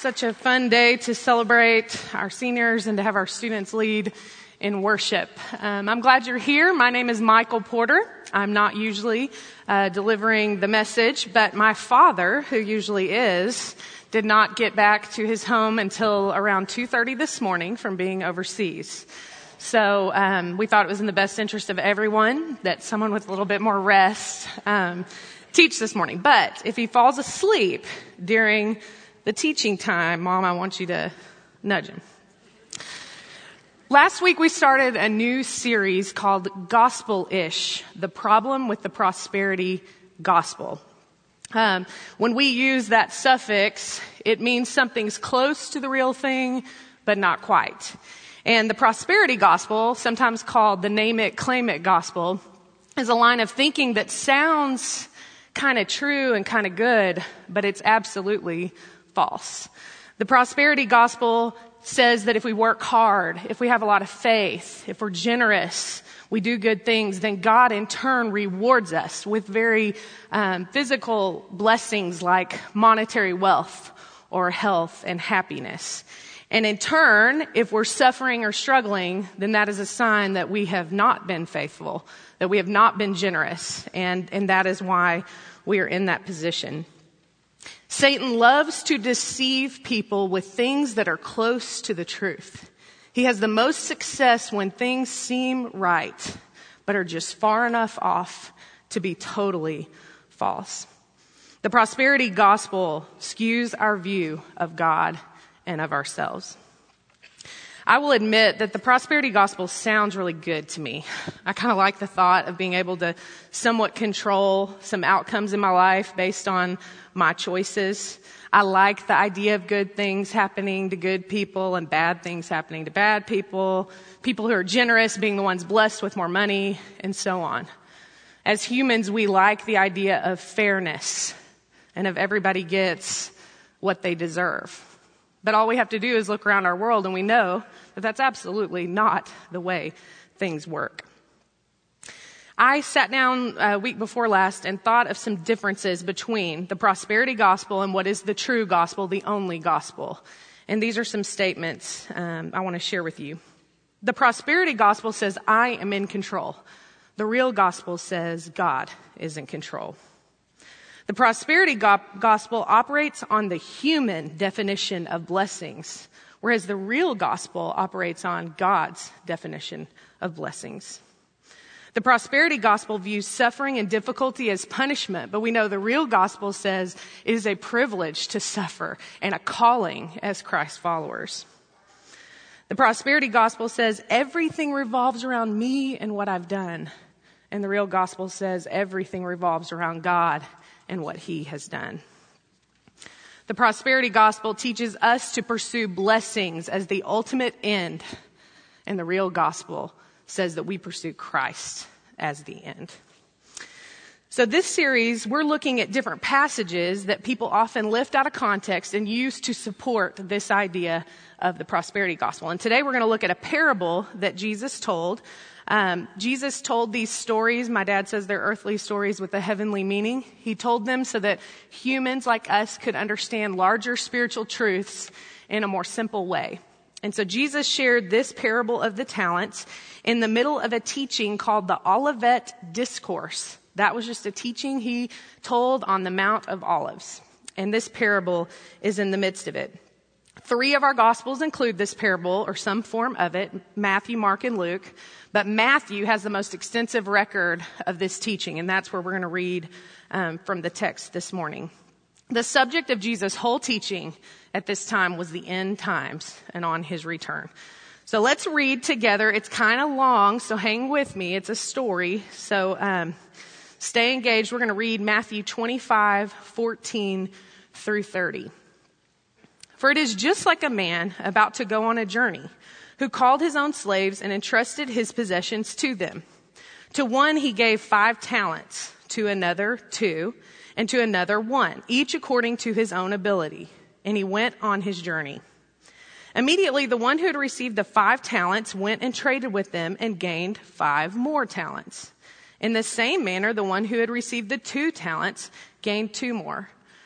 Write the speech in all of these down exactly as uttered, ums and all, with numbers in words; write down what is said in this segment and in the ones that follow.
such a fun day to celebrate our seniors and to have our students lead in worship. Um, I'm glad you're here. My name is Michael Porter. I'm not usually uh, delivering the message, but my father, who usually is, did not get back to his home until around two thirty this morning from being overseas. So um, we thought it was in the best interest of everyone that someone with a little bit more rest um, teach this morning. But if he falls asleep during the teaching time, Mom, I want you to nudge him. Last week we started a new series called Gospel-ish, the problem with the prosperity gospel. Um, when we use that suffix, it means something's close to the real thing, but not quite. And the prosperity gospel, sometimes called the name it, claim it gospel, is a line of thinking that sounds kind of true and kind of good, but it's absolutely false. The prosperity gospel says that if we work hard, if we have a lot of faith, if we're generous, we do good things, then God in turn rewards us with very um, physical blessings like monetary wealth or health and happiness. And in turn, if we're suffering or struggling, then that is a sign that we have not been faithful, that we have not been generous, and, and that is why we are in that position. Satan loves to deceive people with things that are close to the truth. He has the most success when things seem right, but are just far enough off to be totally false. The prosperity gospel skews our view of God and of ourselves. I will admit that the prosperity gospel sounds really good to me. I kind of like the thought of being able to somewhat control some outcomes in my life based on my choices. I like the idea of good things happening to good people and bad things happening to bad people, people who are generous being the ones blessed with more money, and so on. As humans, we like the idea of fairness and of everybody gets what they deserve. But all we have to do is look around our world and we know that that's absolutely not the way things work. I sat down a week before last and thought of some differences between the prosperity gospel and what is the true gospel, the only gospel. And these are some statements um, I want to share with you. The prosperity gospel says, I am in control. The real gospel says, God is in control. The prosperity go- gospel operates on the human definition of blessings, whereas the real gospel operates on God's definition of blessings. The prosperity gospel views suffering and difficulty as punishment, but we know the real gospel says it is a privilege to suffer and a calling as Christ followers. The prosperity gospel says everything revolves around me and what I've done, and the real gospel says everything revolves around God and what he has done. The prosperity gospel teaches us to pursue blessings as the ultimate end, and the real gospel says that we pursue Christ as the end. So this series, we're looking at different passages that people often lift out of context and use to support this idea of the prosperity gospel. And today we're going to look at a parable that Jesus told. Um, Jesus told these stories. My dad says they're earthly stories with a heavenly meaning. He told them so that humans like us could understand larger spiritual truths in a more simple way. And so Jesus shared this parable of the talents in the middle of a teaching called the Olivet Discourse. That was just a teaching he told on the Mount of Olives. And this parable is in the midst of it. Three of our Gospels include this parable or some form of it, Matthew, Mark, and Luke. But Matthew has the most extensive record of this teaching, and that's where we're going to read um, from the text this morning. The subject of Jesus' whole teaching at this time was the end times and on his return. So let's read together. It's kind of long, so hang with me. It's a story, so um, stay engaged. We're going to read Matthew twenty-five, fourteen through thirty. For it is just like a man about to go on a journey, who called his own slaves and entrusted his possessions to them. To one he gave five talents, to another two, and to another one, each according to his own ability. And he went on his journey. Immediately the one who had received the five talents went and traded with them and gained five more talents. In the same manner, the one who had received the two talents gained two more.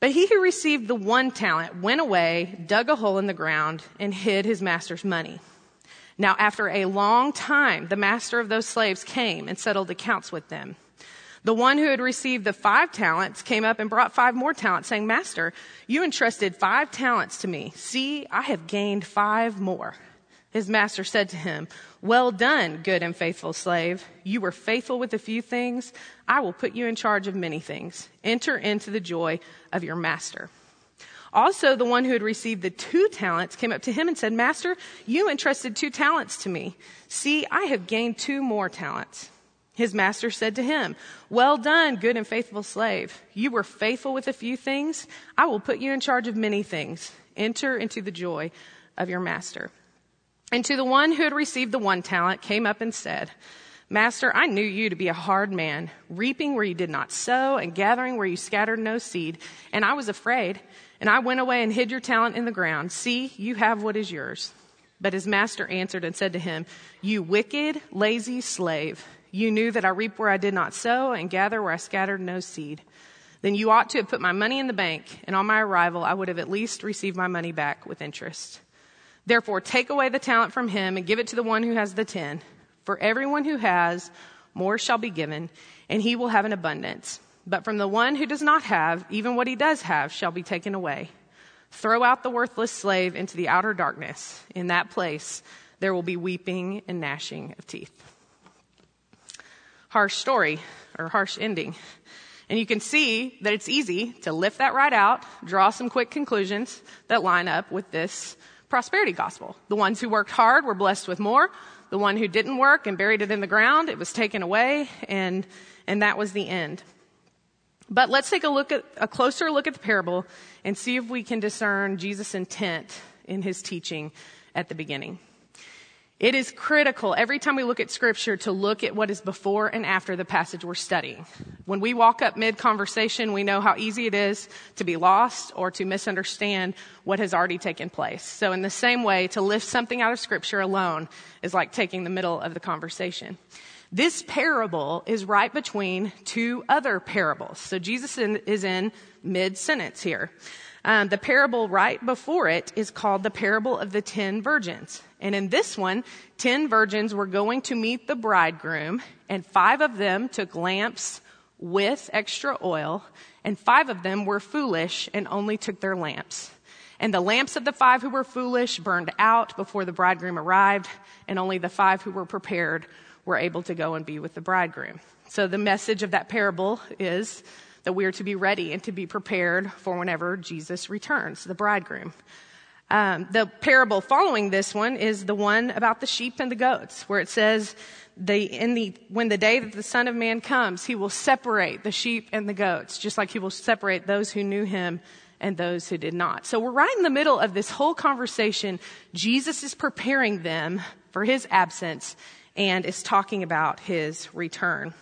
But he who received the one talent went away, dug a hole in the ground, and hid his master's money. Now, after a long time, the master of those slaves came and settled accounts with them. The one who had received the five talents came up and brought five more talents, saying, Master, you entrusted five talents to me. See, I have gained five more. His master said to him, Well done, good and faithful slave. You were faithful with a few things. I will put you in charge of many things. Enter into the joy of your master. Also, the one who had received the two talents came up to him and said, Master, you entrusted two talents to me. See, I have gained two more talents. His master said to him, Well done, good and faithful slave. You were faithful with a few things. I will put you in charge of many things. Enter into the joy of your master. And to the one who had received the one talent came up and said, Master, I knew you to be a hard man, reaping where you did not sow and gathering where you scattered no seed. And I was afraid, and I went away and hid your talent in the ground. See, you have what is yours. But his master answered and said to him, You wicked, lazy slave. You knew that I reap where I did not sow and gather where I scattered no seed. Then you ought to have put my money in the bank, and on my arrival I would have at least received my money back with interest. Therefore, take away the talent from him and give it to the one who has the ten. For everyone who has, more shall be given, and he will have an abundance. But from the one who does not have, even what he does have shall be taken away. Throw out the worthless slave into the outer darkness. In that place, there will be weeping and gnashing of teeth. Harsh story, or harsh ending. And you can see that it's easy to lift that right out, draw some quick conclusions that line up with this prosperity gospel. The ones who worked hard were blessed with more. The one who didn't work and buried it in the ground, it was taken away, and and that was the end. But let's take a look at a closer look at the parable and see if we can discern Jesus' intent in his teaching at the beginning. It is critical every time we look at scripture to look at what is before and after the passage we're studying. When we walk up mid-conversation, we know how easy it is to be lost or to misunderstand what has already taken place. So in the same way, to lift something out of scripture alone is like taking the middle of the conversation. This parable is right between two other parables. So Jesus is in mid-sentence here. Um, the parable right before it is called the parable of the ten virgins. And in this one, ten virgins were going to meet the bridegroom, and five of them took lamps with extra oil, and five of them were foolish and only took their lamps. And the lamps of the five who were foolish burned out before the bridegroom arrived, and only the five who were prepared were able to go and be with the bridegroom. So the message of that parable is that we are to be ready and to be prepared for whenever Jesus returns, the bridegroom. Um, the parable following this one is the one about the sheep and the goats, where it says, the, in the, when the day that the Son of Man comes, he will separate the sheep and the goats, just like he will separate those who knew him and those who did not. So we're right in the middle of this whole conversation. Jesus is preparing them for his absence and is talking about his return.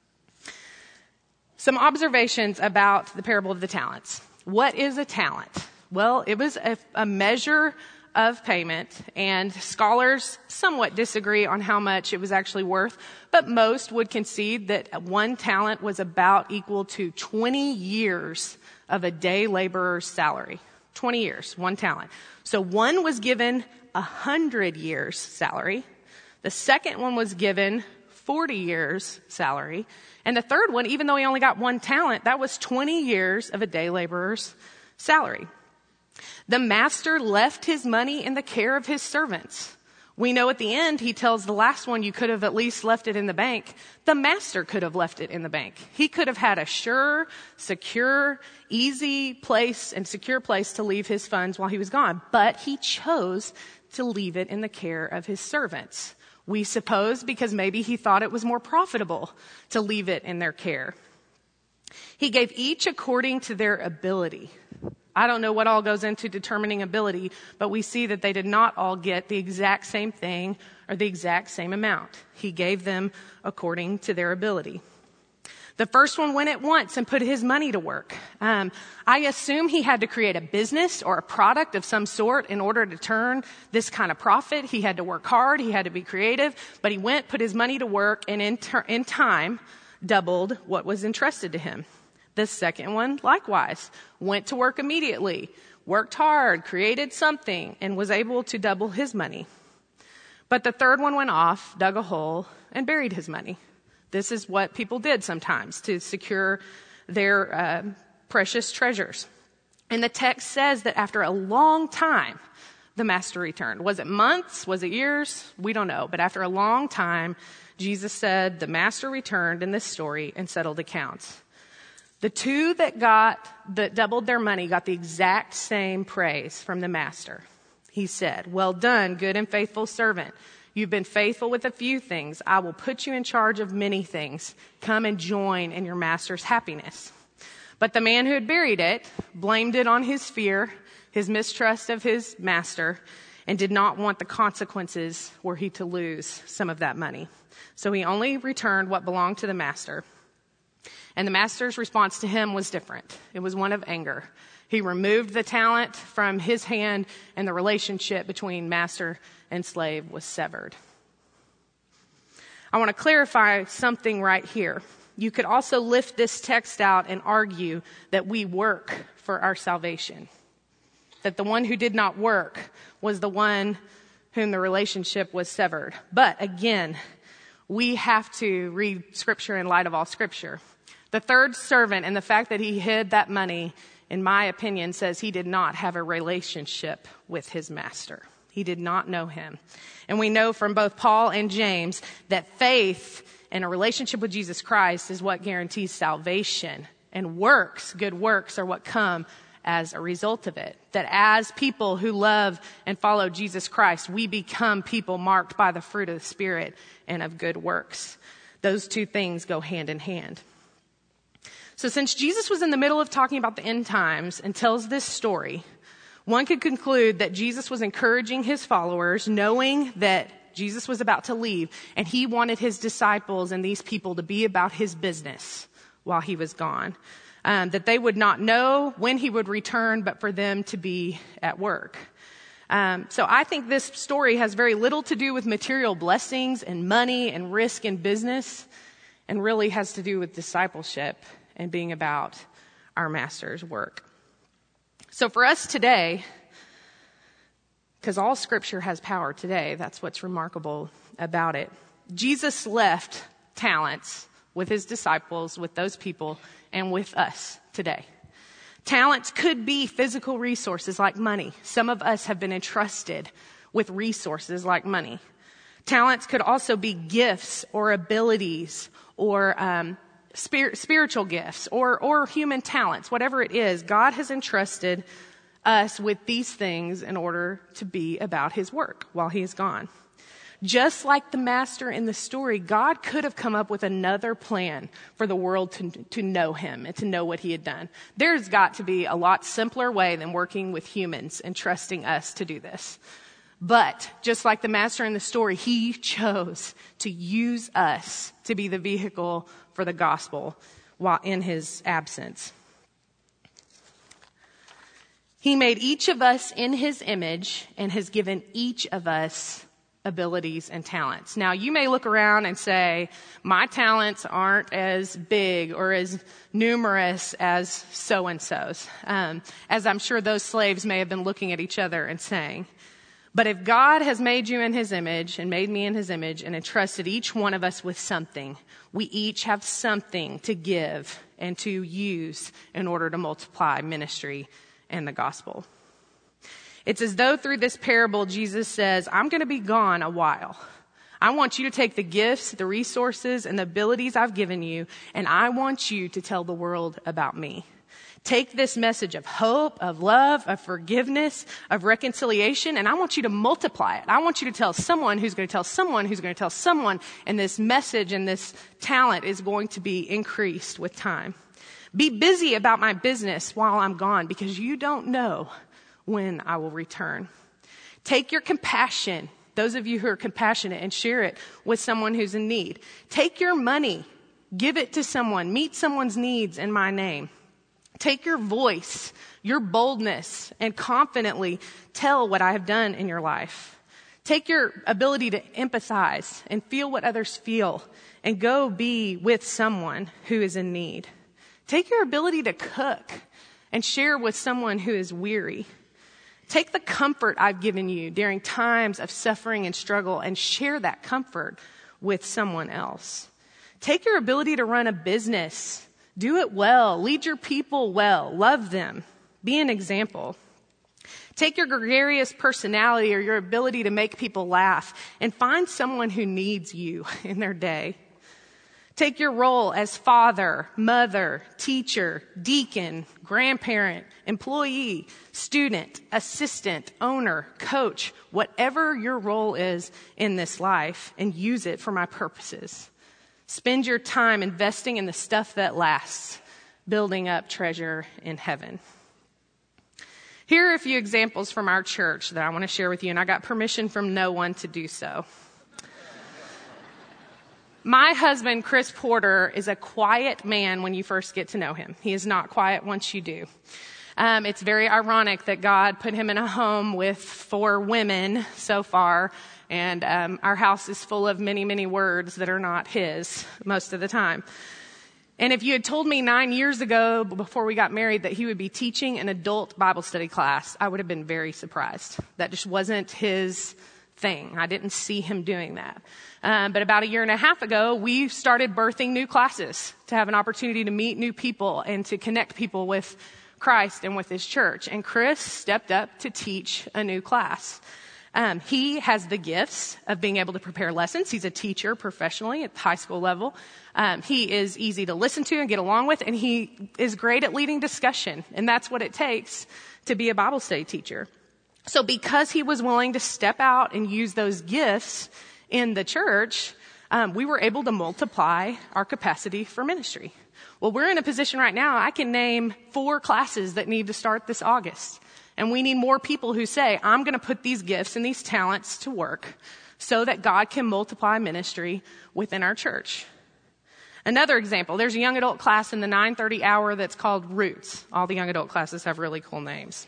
Some observations about the parable of the talents. What is a talent? Well, it was a, a measure of payment, and scholars somewhat disagree on how much it was actually worth, but most would concede that one talent was about equal to twenty years of a day laborer's salary. twenty years, one talent. So one was given one hundred years salary. The second one was given forty years salary. And the third one, even though he only got one talent, that was twenty years of a day laborer's salary. The master left his money in the care of his servants. We know at the end, he tells the last one, you could have at least left it in the bank. The master could have left it in the bank. He could have had a sure, secure, easy place and secure place to leave his funds while he was gone. But he chose to leave it in the care of his servants. We suppose because maybe he thought it was more profitable to leave it in their care. He gave each according to their ability. I don't know what all goes into determining ability, but we see that they did not all get the exact same thing or the exact same amount. He gave them according to their ability. The first one went at once and put his money to work. Um, I assume he had to create a business or a product of some sort in order to turn this kind of profit. He had to work hard. He had to be creative. But he went, put his money to work, and in, ter- in time doubled what was entrusted to him. The second one, likewise, went to work immediately, worked hard, created something, and was able to double his money. But the third one went off, dug a hole, and buried his money. This is what people did sometimes to secure their uh, precious treasures. And the text says that after a long time, the master returned. Was it months? Was it years? We don't know. But after a long time, Jesus said the master returned in this story and settled accounts. The two that got, that doubled their money got the exact same praise from the master. He said, "Well done, good and faithful servant. You've been faithful with a few things. I will put you in charge of many things. Come and join in your master's happiness." But the man who had buried it blamed it on his fear, his mistrust of his master, and did not want the consequences were he to lose some of that money. So he only returned what belonged to the master. And the master's response to him was different. It was one of anger. He removed the talent from his hand, and the relationship between master and slave was severed. I want to clarify something right here. You could also lift this text out and argue that we work for our salvation. That the one who did not work was the one whom the relationship was severed. But again, we have to read Scripture in light of all Scripture. The third servant and the fact that he hid that money, in my opinion, says he did not have a relationship with his master. He did not know him. And we know from both Paul and James that faith and a relationship with Jesus Christ is what guarantees salvation. And works, good works, are what come as a result of it. That as people who love and follow Jesus Christ, we become people marked by the fruit of the Spirit and of good works. Those two things go hand in hand. So since Jesus was in the middle of talking about the end times and tells this story, one could conclude that Jesus was encouraging his followers, knowing that Jesus was about to leave, and he wanted his disciples and these people to be about his business while he was gone. Um, that they would not know when he would return, but for them to be at work. Um, so I think this story has very little to do with material blessings and money and risk in business, and really has to do with discipleship and being about our master's work. So for us today, because all Scripture has power today, that's what's remarkable about it. Jesus left talents with his disciples, with those people, and with us today. Talents could be physical resources like money. Some of us have been entrusted with resources like money. Talents could also be gifts or abilities or um, spir- spiritual gifts or, or human talents, whatever it is. God has entrusted us with these things in order to be about his work while he is gone. Just like the master in the story, God could have come up with another plan for the world to, to know him and to know what he had done. There's got to be a lot simpler way than working with humans and trusting us to do this. But just like the master in the story, he chose to use us to be the vehicle for the gospel while in his absence. He made each of us in his image and has given each of us abilities and talents. Now, you may look around and say, my talents aren't as big or as numerous as so-and-so's, um, as I'm sure those slaves may have been looking at each other and saying. But if God has made you in his image and made me in his image and entrusted each one of us with something, we each have something to give and to use in order to multiply ministry and the gospel. It's as though through this parable, Jesus says, I'm going to be gone a while. I want you to take the gifts, the resources, and the abilities I've given you, and I want you to tell the world about me. Take this message of hope, of love, of forgiveness, of reconciliation, and I want you to multiply it. I want you to tell someone who's going to tell someone who's going to tell someone, and this message and this talent is going to be increased with time. Be busy about my business while I'm gone, because you don't know when I will return. Take your compassion, those of you who are compassionate, and share it with someone who's in need. Take your money, give it to someone, meet someone's needs in my name. Take your voice, your boldness, and confidently tell what I have done in your life. Take your ability to empathize and feel what others feel, and go be with someone who is in need. Take your ability to cook and share with someone who is weary. Take the comfort I've given you during times of suffering and struggle and share that comfort with someone else. Take your ability to run a business. Do it well. Lead your people well. Love them. Be an example. Take your gregarious personality or your ability to make people laugh and find someone who needs you in their day. Take your role as father, mother, teacher, deacon, grandparent, employee, student, assistant, owner, coach, whatever your role is in this life, and use it for my purposes. Spend your time investing in the stuff that lasts, building up treasure in heaven. Here are a few examples from our church that I want to share with you, and I got permission from no one to do so. My husband, Chris Porter, is a quiet man when you first get to know him. He is not quiet once you do. Um, it's very ironic that God put him in a home with four women so far, and um, our house is full of many, many words that are not his most of the time. And if you had told me nine years ago, before we got married, that he would be teaching an adult Bible study class, I would have been very surprised. That just wasn't his thing. I didn't see him doing that. Um, but about a year and a half ago, we started birthing new classes to have an opportunity to meet new people and to connect people with Christ and with his church. And Chris stepped up to teach a new class. Um, he has the gifts of being able to prepare lessons. He's a teacher professionally at the high school level. Um, he is easy to listen to and get along with, and he is great at leading discussion. And that's what it takes to be a Bible study teacher. So because he was willing to step out and use those gifts in the church, um, we were able to multiply our capacity for ministry. Well, we're in a position right now, I can name four classes that need to start this August. And we need more people who say, I'm going to put these gifts and these talents to work so that God can multiply ministry within our church. Another example, there's a young adult class in the nine thirty hour that's called Roots. All the young adult classes have really cool names.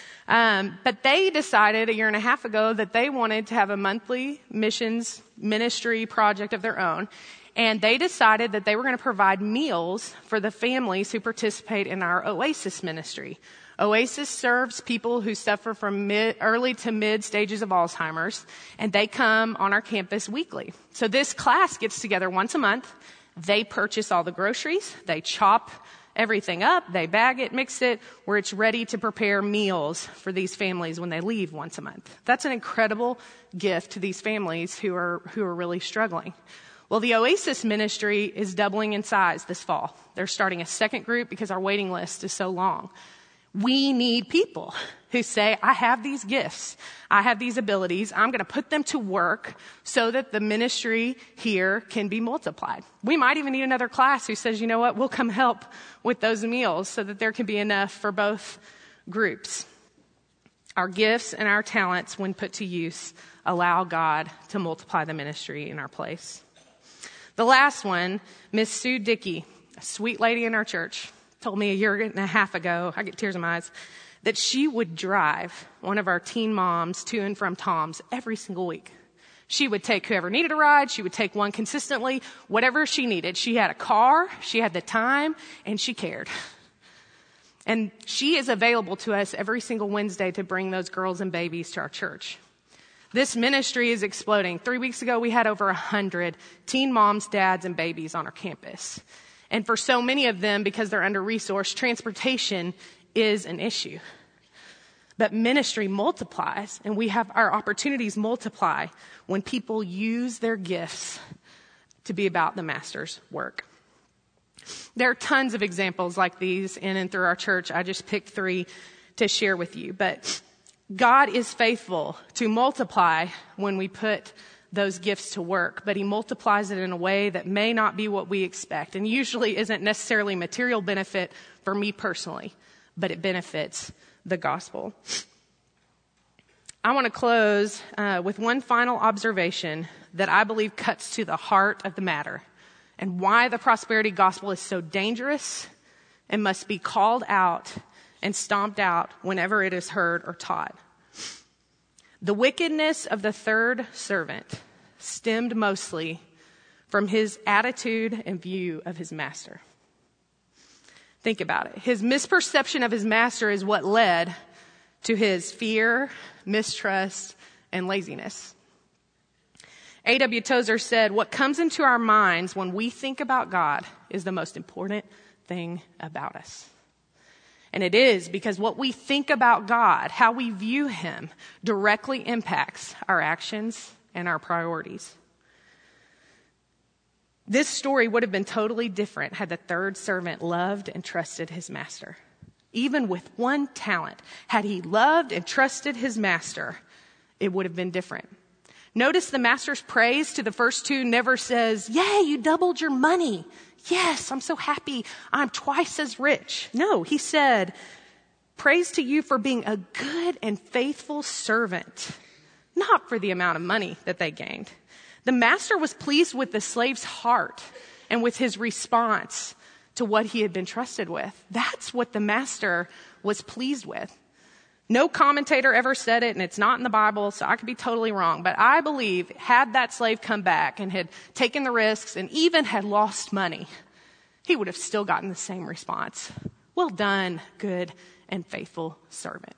Um, but they decided a year and a half ago that they wanted to have a monthly missions ministry project of their own. And they decided that they were going to provide meals for the families who participate in our Oasis ministry. Oasis serves people who suffer from mid, early to mid stages of Alzheimer's, and they come on our campus weekly. So this class gets together once a month. They purchase all the groceries. They chop everything up. They bag it, mix it, where it's ready to prepare meals for these families when they leave once a month. That's an incredible gift to these families who are who are really struggling. Well, the Oasis ministry is doubling in size this fall. They're starting a second group because our waiting list is so long. We need people who say, I have these gifts. I have these abilities. I'm going to put them to work so that the ministry here can be multiplied. We might even need another class who says, you know what, we'll come help with those meals so that there can be enough for both groups. Our gifts and our talents, when put to use, allow God to multiply the ministry in our place. The last one, Miss Sue Dickey, a sweet lady in our church, told me a year and a half ago, I get tears in my eyes, that she would drive one of our teen moms to and from Tom's every single week. She would take whoever needed a ride. She would take one consistently, whatever she needed. She had a car, she had the time, and she cared. And she is available to us every single Wednesday to bring those girls and babies to our church. This ministry is exploding. Three weeks ago, we had over a hundred teen moms, dads, and babies on our campus. And for so many of them, because they're under-resourced, transportation is an issue. But ministry multiplies, and we have our opportunities multiply when people use their gifts to be about the Master's work. There are tons of examples like these in and through our church. I just picked three to share with you. But God is faithful to multiply when we put those gifts to work, but he multiplies it in a way that may not be what we expect, and usually isn't necessarily material benefit for me personally, but it benefits the gospel. I want to close uh, with one final observation that I believe cuts to the heart of the matter and why the prosperity gospel is so dangerous and must be called out and stomped out whenever it is heard or taught. The wickedness of the third servant stemmed mostly from his attitude and view of his master. Think about it. His misperception of his master is what led to his fear, mistrust, and laziness. A W Tozer said, what comes into our minds when we think about God is the most important thing about us. And it is because what we think about God, how we view him, directly impacts our actions and our priorities. This story would have been totally different had the third servant loved and trusted his master. Even with one talent, had he loved and trusted his master, it would have been different. Notice the master's praise to the first two never says, yay, you doubled your money. Yes, I'm so happy. I'm twice as rich. No, he said, praise to you for being a good and faithful servant, not for the amount of money that they gained. The master was pleased with the slave's heart and with his response to what he had been trusted with. That's what the master was pleased with. No commentator ever said it, and it's not in the Bible, so I could be totally wrong. But I believe had that slave come back and had taken the risks and even had lost money, he would have still gotten the same response. Well done, good and faithful servant.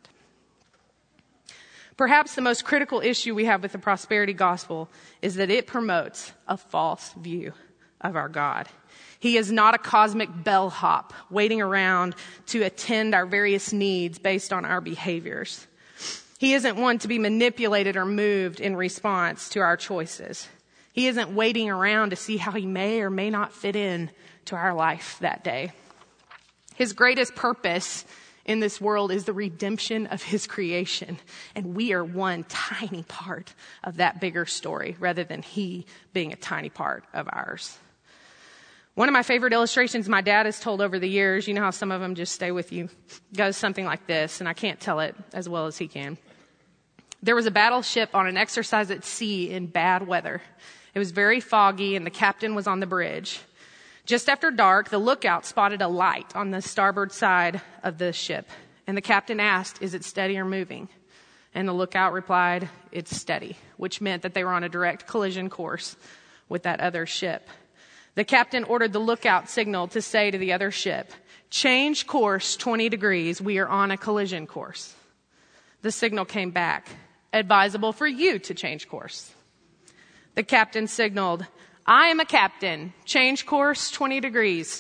Perhaps the most critical issue we have with the prosperity gospel is that it promotes a false view of our God. He is not a cosmic bellhop waiting around to attend our various needs based on our behaviors. He isn't one to be manipulated or moved in response to our choices. He isn't waiting around to see how he may or may not fit in to our life that day. His greatest purpose in this world is the redemption of his creation. And we are one tiny part of that bigger story rather than he being a tiny part of ours. One of my favorite illustrations my dad has told over the years, you know how some of them just stay with you, goes something like this, and I can't tell it as well as he can. There was a battleship on an exercise at sea in bad weather. It was very foggy, and the captain was on the bridge. Just after dark, the lookout spotted a light on the starboard side of the ship, and the captain asked, is it steady or moving? And the lookout replied, it's steady, which meant that they were on a direct collision course with that other ship. The captain ordered the lookout signal to say to the other ship, change course twenty degrees, we are on a collision course. The signal came back, advisable for you to change course. The captain signaled, I am a captain, change course twenty degrees.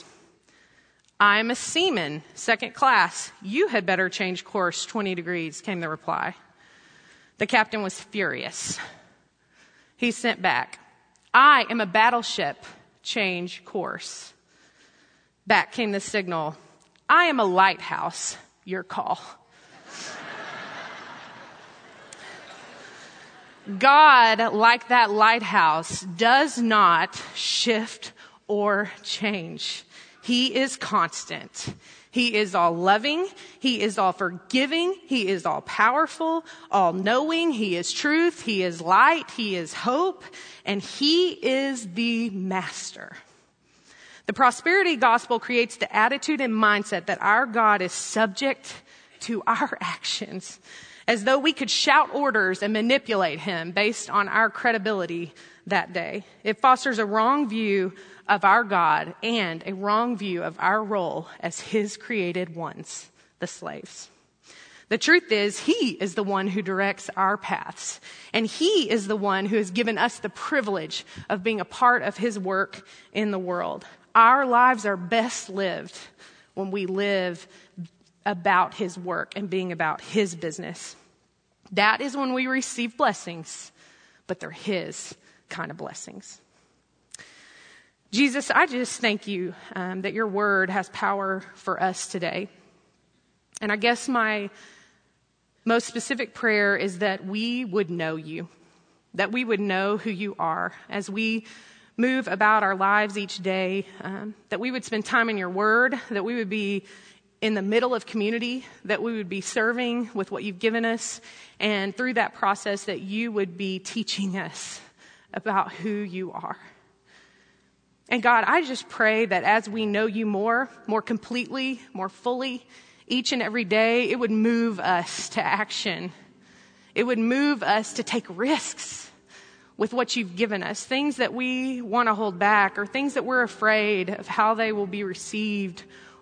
I am a seaman, second class, you had better change course twenty degrees, came the reply. The captain was furious. He sent back, I am a battleship, change course. Back came the signal, I am a lighthouse, your call. God, like that lighthouse, does not shift or change. He is constant. He is all loving. He is all forgiving. He is all powerful, all knowing. He is truth. He is light. He is hope. And he is the master. The prosperity gospel creates the attitude and mindset that our God is subject to our actions, as though we could shout orders and manipulate him based on our credibility that day. It fosters a wrong view of our God and a wrong view of our role as his created ones, the slaves. The truth is, he is the one who directs our paths, and he is the one who has given us the privilege of being a part of his work in the world. Our lives are best lived when we live about his work and being about his business. That is when we receive blessings, but they're his kind of blessings. Jesus, I just thank you um, that your word has power for us today. And I guess my most specific prayer is that we would know you, that we would know who you are as we move about our lives each day, um, that we would spend time in your word, that we would be in the middle of community, that we would be serving with what you've given us, and through that process that you would be teaching us about who you are. And God, I just pray that as we know you more, more completely, more fully, each and every day, it would move us to action. It would move us to take risks with what you've given us, things that we want to hold back or things that we're afraid of how they will be received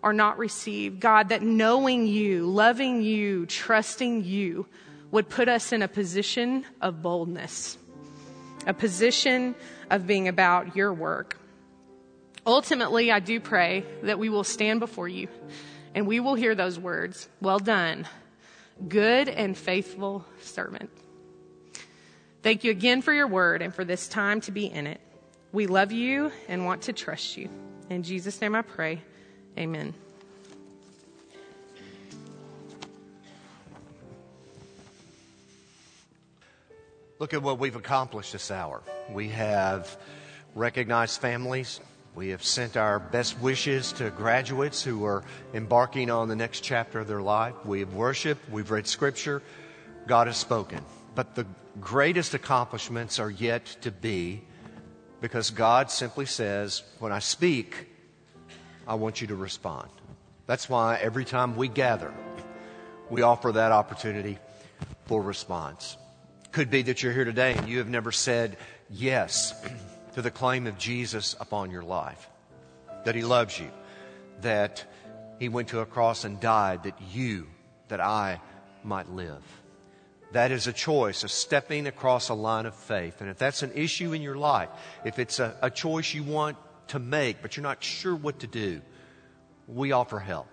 or not receive. God, that knowing you, loving you, trusting you would put us in a position of boldness, a position of being about your work. Ultimately, I do pray that we will stand before you and we will hear those words, well done, good and faithful servant. Thank you again for your word and for this time to be in it. We love you and want to trust you. In Jesus' name I pray, amen. Look at what we've accomplished this hour. We have recognized families. We have sent our best wishes to graduates who are embarking on the next chapter of their life. We have worshiped. We've read Scripture. God has spoken. But the greatest accomplishments are yet to be, because God simply says, when I speak, I want you to respond. That's why every time we gather, we offer that opportunity for response. Could be that you're here today and you have never said yes to the claim of Jesus upon your life, that He loves you, that He went to a cross and died that you, that I might live. That is a choice, a stepping across a line of faith. And if that's an issue in your life, if it's a, a choice you want to make but you're not sure what to do, we offer help.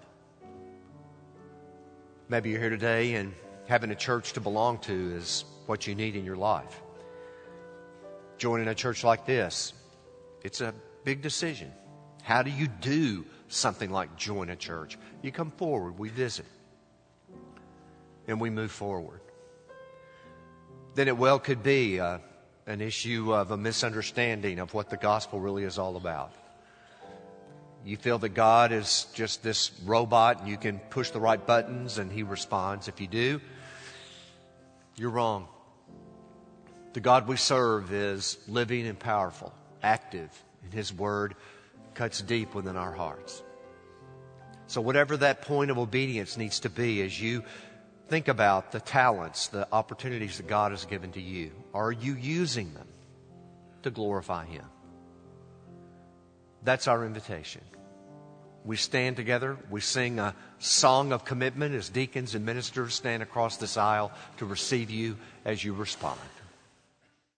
Maybe you're here today and having a church to belong to is what you need in your life. Joining a church like this, it's a big decision. How do you do something like join a church? You come forward, we visit, and we move forward. Then it well could be uh, an issue of a misunderstanding of what the gospel really is all about. You feel that God is just this robot and you can push the right buttons and He responds. If you do, you're wrong. The God we serve is living and powerful, active, and His word cuts deep within our hearts. So whatever that point of obedience needs to be as you think about the talents, the opportunities that God has given to you, are you using them to glorify Him? That's our invitation. We stand together. We sing a song of commitment as deacons and ministers stand across this aisle to receive you as you respond.